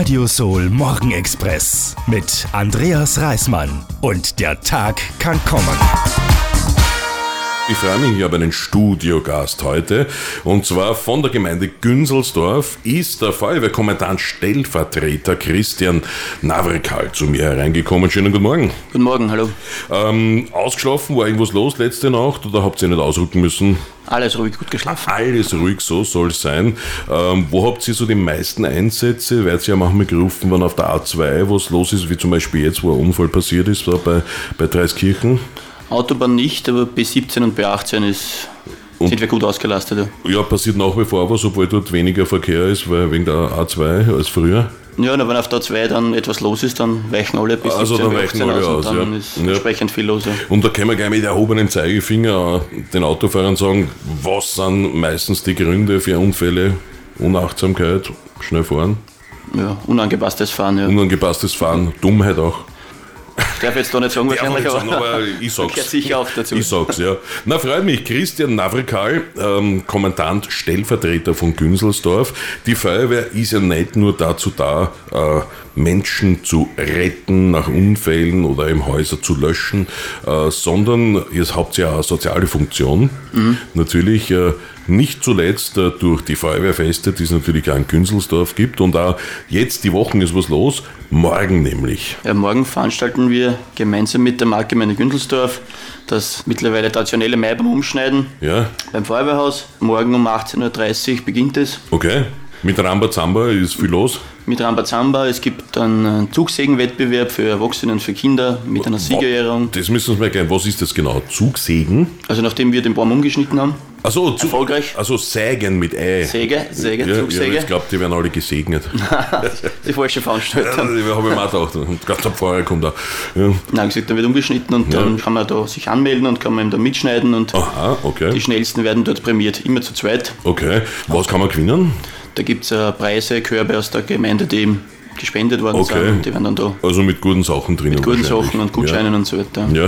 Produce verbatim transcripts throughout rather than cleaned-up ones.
Radio Soul Morgenexpress mit Andreas Reismann. Und der Tag kann kommen. Ich freue mich, ich habe einen Studiogast heute, und zwar von der Gemeinde Günzelsdorf ist der Feuerwehrkommandant Stellvertreter Christian Navrikal zu mir hereingekommen. Schönen guten Morgen. Guten Morgen, hallo. Ähm, ausgeschlafen, war irgendwas los letzte Nacht oder habt ihr nicht ausrücken müssen? Alles ruhig, gut geschlafen. Alles ruhig, so soll es sein. Ähm, wo habt ihr so die meisten Einsätze? Werdet ihr ja manchmal gerufen, wenn auf der A zwei was los ist, wie zum Beispiel jetzt, wo ein Unfall passiert ist, da bei, bei Dreiskirchen? Autobahn nicht, aber B siebzehn und B achtzehn ist, sind wir gut ausgelastet. Ja, passiert nach wie vor was, obwohl dort weniger Verkehr ist, weil wegen der A zwei als früher. Ja, wenn auf der A zwei dann etwas los ist, dann weichen alle bis also siebzehn, dann weichen alle aus, und dann ja. ist entsprechend viel los. Ja. Und da können wir gleich mit erhobenem Zeigefinger den Autofahrern sagen, was sind meistens die Gründe für Unfälle, Unachtsamkeit, schnell fahren? Ja, unangepasstes Fahren. Ja. Unangepasstes Fahren, Dummheit auch. Ich darf jetzt da nicht sagen, wahrscheinlich, sagen, aber ich sag's. Gehört sicher auch dazu. Ich sag's, ja. Na, freut mich. Christian Navrikal, ähm, Kommandant, Stellvertreter von Günzelsdorf. Die Feuerwehr ist ja nicht nur dazu da, äh, Menschen zu retten nach Unfällen oder im Häuser zu löschen, äh, sondern ihr habt ja auch eine soziale Funktion. Mhm. Natürlich äh, nicht zuletzt äh, durch die Feuerwehrfeste, die es natürlich auch in Günzelsdorf gibt. Und auch jetzt, die Wochen ist was los, morgen nämlich. Ja, morgen veranstalten wir gemeinsam mit der Marktgemeinde Günzelsdorf das mittlerweile traditionelle Maibaum umschneiden, ja, beim Feuerwehrhaus. Morgen um achtzehn Uhr dreißig beginnt es. Okay. Mit Rambazamba ist viel los? Mit Rambazamba, es gibt einen Zugsägenwettbewerb für Erwachsene und für Kinder mit einer Siegerehrung. Das müssen wir uns mal erklären. Was ist das genau? Zugsägen? Also nachdem wir den Baum umgeschnitten haben. Also Zug, erfolgreich. Also Sägen mit Ei. Säge, Säge, ja, Zugsäge. Ja, ich glaube, die werden alle gesegnet. Die falsche Veranstaltung. Ja, habe ich mir auch gedacht. Und ganz am Pfarrer kommt da. Ja. Nein, gesagt, dann wird umgeschnitten und ja, dann kann man da sich anmelden und kann man da mitschneiden und aha, okay. Die schnellsten werden dort prämiert, immer zu zweit. Okay, was kann man gewinnen? Da gibt es uh, Preise, Körbe aus der Gemeinde, die eben gespendet worden okay. sind. Die werden dann da. Also mit guten Sachen drinnen. Mit guten Sachen und Gutscheinen ja. und so weiter. Ja.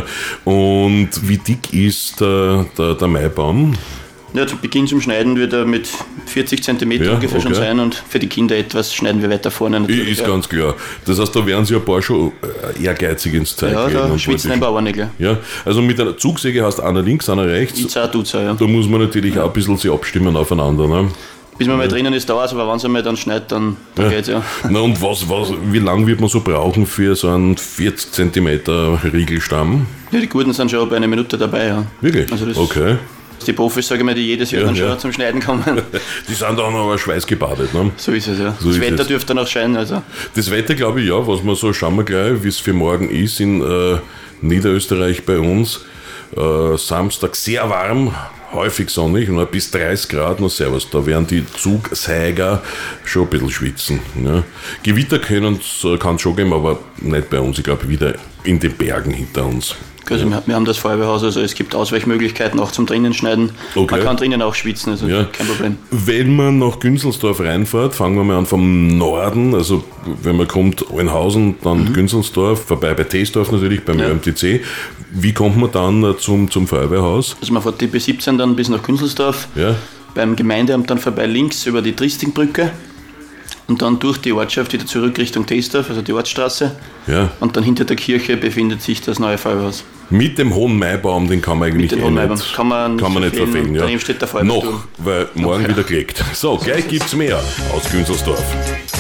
Und wie dick ist der, der, der Maibaum? Ja, zu Beginn zum Schneiden wird er mit vierzig Zentimeter ja, ungefähr okay. schon sein, und für die Kinder etwas schneiden wir weiter vorne. Natürlich. Ist ja. ganz klar. Das heißt, da werden sie ein paar schon ehrgeizig ins Zeug ja, da schwitzen ein paar Ordentlich. Ja, also mit einer Zugsäge hast du einer links, einer rechts. Ich auch, tut's auch, ja. Da muss man natürlich ja. auch ein bisschen sich abstimmen aufeinander. Ne? Bis man mal drinnen ist, dauert es, aber wenn es einmal dann schneit, dann, dann ja. geht's ja. Na und was, was, wie lange wird man so brauchen für so einen vierzig Zentimeter Riegelstamm? Ja, die Guten sind schon bei einer Minute dabei, ja. Wirklich? Also das okay. Die Profis, sage ich mal, die jedes Jahr ja, dann schon ja. zum Schneiden kommen. Die sind auch noch schweißgebadet, ne? So ist es, ja. So das Wetter es. dürfte dann auch scheinen, also. Das Wetter, glaube ich, ja, was wir so, schauen wir gleich, wie es für morgen ist in äh, Niederösterreich bei uns. Äh, Samstag sehr warm, häufig sonnig, nur bis dreißig Grad, noch servus. Da werden die Zugsäger schon ein bisschen schwitzen. Ja. Gewitter kann es schon geben, aber nicht bei uns. Ich glaube, wieder in den Bergen hinter uns. Also ja. wir haben das Feuerwehrhaus, also es gibt Ausweichmöglichkeiten auch zum drinnen schneiden. Okay. Man kann drinnen auch schwitzen, also ja. kein Problem. Wenn man nach Günzelsdorf reinfährt, fangen wir mal an vom Norden, also wenn man kommt, Oenhausen, dann mhm. Günzelsdorf, vorbei bei Teesdorf natürlich, beim ja. Ö M T C. Wie kommt man dann zum, zum Feuerwehrhaus? Also man fährt die B siebzehn dann bis nach Günzelsdorf, ja. beim Gemeindeamt dann vorbei links über die Tristingbrücke. Und dann durch die Ortschaft wieder zurück Richtung Teesdorf, also die Ortsstraße. Ja. Und dann hinter der Kirche befindet sich das neue Feuerwehrhaus. Mit dem hohen Maibaum, den kann man eigentlich Mit dem hohen Maibaum. Kann man, kann man nicht verfehlen. Ja. Daneben steht der Feuerwehrstuhl. Noch, weil morgen okay. wieder gelegt. So, gleich gibt's mehr aus Günzelsdorf.